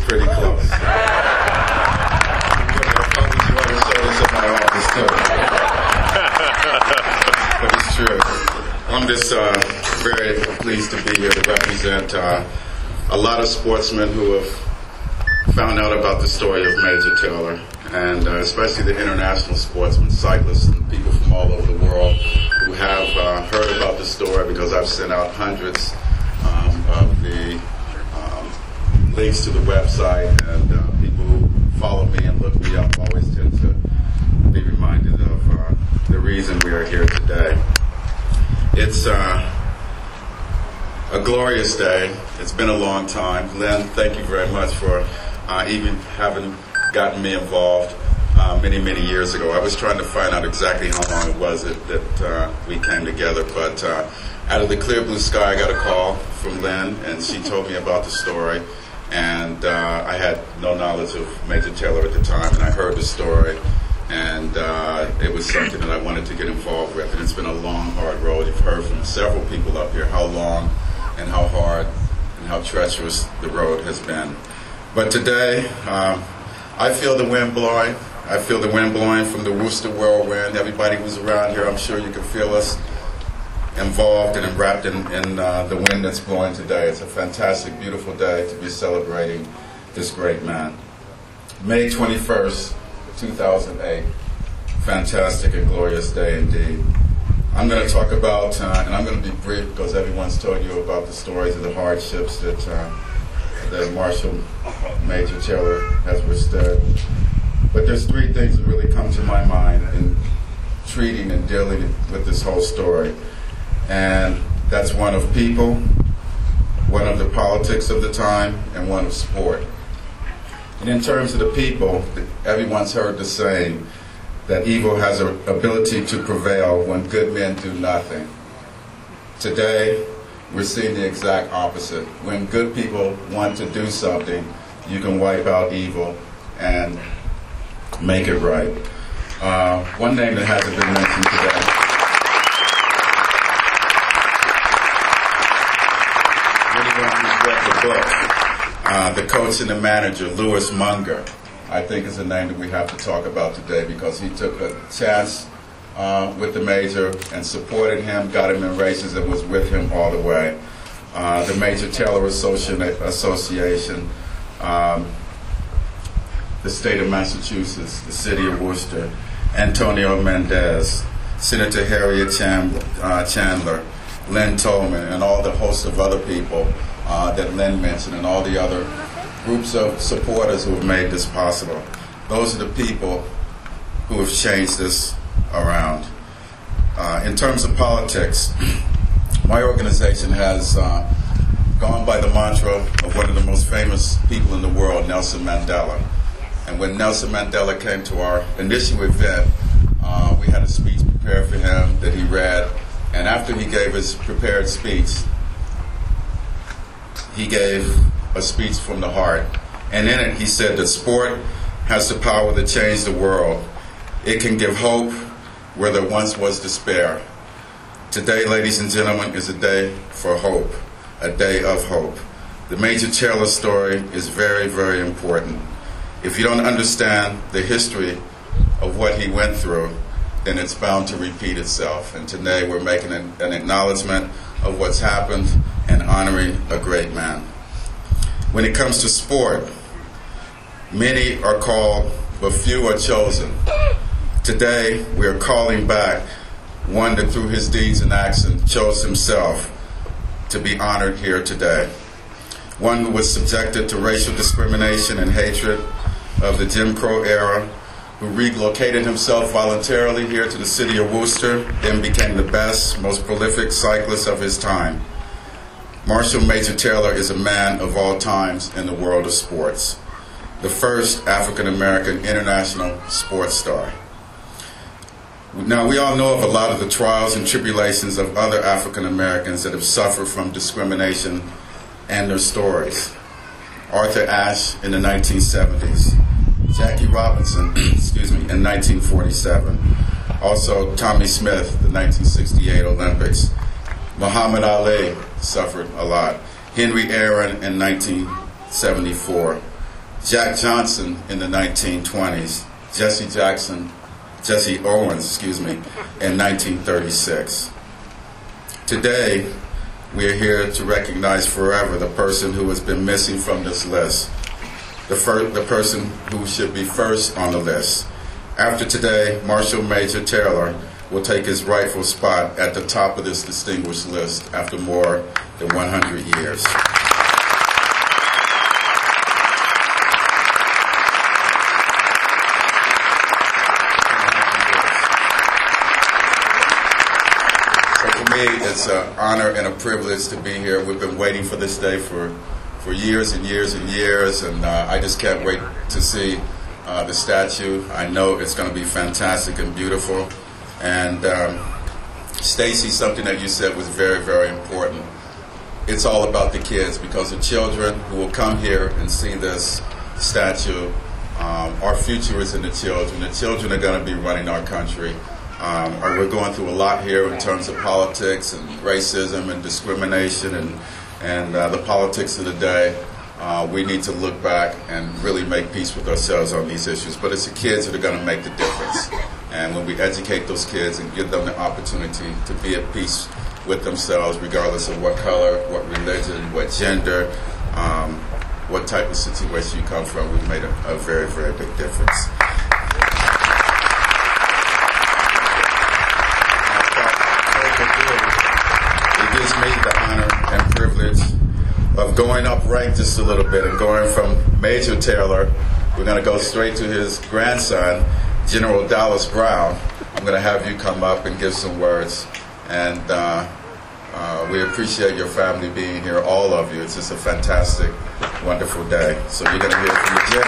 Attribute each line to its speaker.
Speaker 1: pretty close. But it's true. I'm just very pleased to be here to represent a lot of sportsmen who have found out about the story of Major Taylor, and especially the international sportsmen, cyclists, and people from all over the world who have heard about the story, because I've sent out hundreds of the links to the website, and people who follow me and look me up always tend to be reminded of the reason we are here today. It's a glorious day. It's been a long time. Lynn, thank you very much for even having gotten me involved many, many years ago. I was trying to find out exactly how long it was that we came together, but out of the clear blue sky, I got a call from Lynn, and she told me about the story, and I had no knowledge of Major Taylor at the time, and I heard the story, and it was something that I wanted to get involved with, and it's been a long, hard road. You've heard from several people up here how long and how hard and how treacherous the road has been. But today, I feel the wind blowing. I feel the wind blowing from the Worcester whirlwind. Everybody who's around here, I'm sure you can feel us involved and wrapped in the wind that's blowing today. It's a fantastic, beautiful day to be celebrating this great man. May 21st, 2008. Fantastic and glorious day indeed. I'm going to talk about, and I'm going to be brief because everyone's told you about the stories of the hardships that Marshal Major Taylor has withstood. But there's three things that really come to my mind in treating and dealing with this whole story. And that's one of people, one of the politics of the time, and one of sport. And in terms of the people, everyone's heard the saying that evil has an ability to prevail when good men do nothing. Today, we're seeing the exact opposite. When good people want to do something, you can wipe out evil and make it right. One name that hasn't been mentioned today. Anyone who's read the book, The Coach and the Manager, Lewis Munger, I think is a name that we have to talk about today, because he took a chance with the Major and supported him, got him in races, and was with him all the way. The Major Taylor Association, the state of Massachusetts, the city of Worcester, Antonio Mendez, Senator Harriet Chandler, Lynn Tolman, and all the host of other people that Lynn mentioned, and all the other groups of supporters who have made this possible. Those are the people who have changed this around. In terms of politics, my organization has gone by the mantra of one of the most famous people in the world, Nelson Mandela. And when Nelson Mandela came to our initial event, we had a speech prepared for him that he read. And after he gave his prepared speech, he gave a speech from the heart. And in it, he said that sport has the power to change the world. It can give hope where there once was despair. Today, ladies and gentlemen, is a day for hope, a day of hope. The Major Taylor story is very, very important. If you don't understand the history of what he went through, then it's bound to repeat itself. And today we're making an acknowledgement of what's happened and honoring a great man. When it comes to sport, many are called, but few are chosen. Today, we are calling back one that through his deeds and actions chose himself to be honored here today. One who was subjected to racial discrimination and hatred of the Jim Crow era, who relocated himself voluntarily here to the city of Worcester, then became the best, most prolific cyclist of his time. Marshal Major Taylor is a man of all times in the world of sports, the first African-American international sports star. Now, we all know of a lot of the trials and tribulations of other African-Americans that have suffered from discrimination and their stories. Arthur Ashe in the 1970s, Jackie Robinson, in 1947. Also, Tommy Smith, the 1968 Olympics. Muhammad Ali suffered a lot. Henry Aaron in 1974. Jack Johnson in the 1920s, Jesse Owens, in 1936. Today, we are here to recognize forever the person who has been missing from this list, the person who should be first on the list. After today, Marshall Major Taylor will take his rightful spot at the top of this distinguished list after more than 100 years. So for me, it's an honor and a privilege to be here. We've been waiting for this day for years and years and years, and I just can't wait to see the statue. I know it's going to be fantastic and beautiful. And Stacy, something that you said was very, very important. It's all about the kids, because the children who will come here and see this statue, our future is in the children. The children are going to be running our country. We're going through a lot here in terms of politics and racism and discrimination and the politics of the day. We need to look back and really make peace with ourselves on these issues. But it's the kids that are going to make the difference. And when we educate those kids and give them the opportunity to be at peace with themselves, regardless of what color, what religion, what gender, what type of situation you come from, we've made a very, very big difference. It gives me the honor and privilege of going up rank just a little bit and going from Major Taylor. We're going to go straight to his grandson, General Dallas Brown. I'm going to have you come up and give some words. And we appreciate your family being here, all of you. It's just a fantastic, wonderful day. So you're going to hear from the general.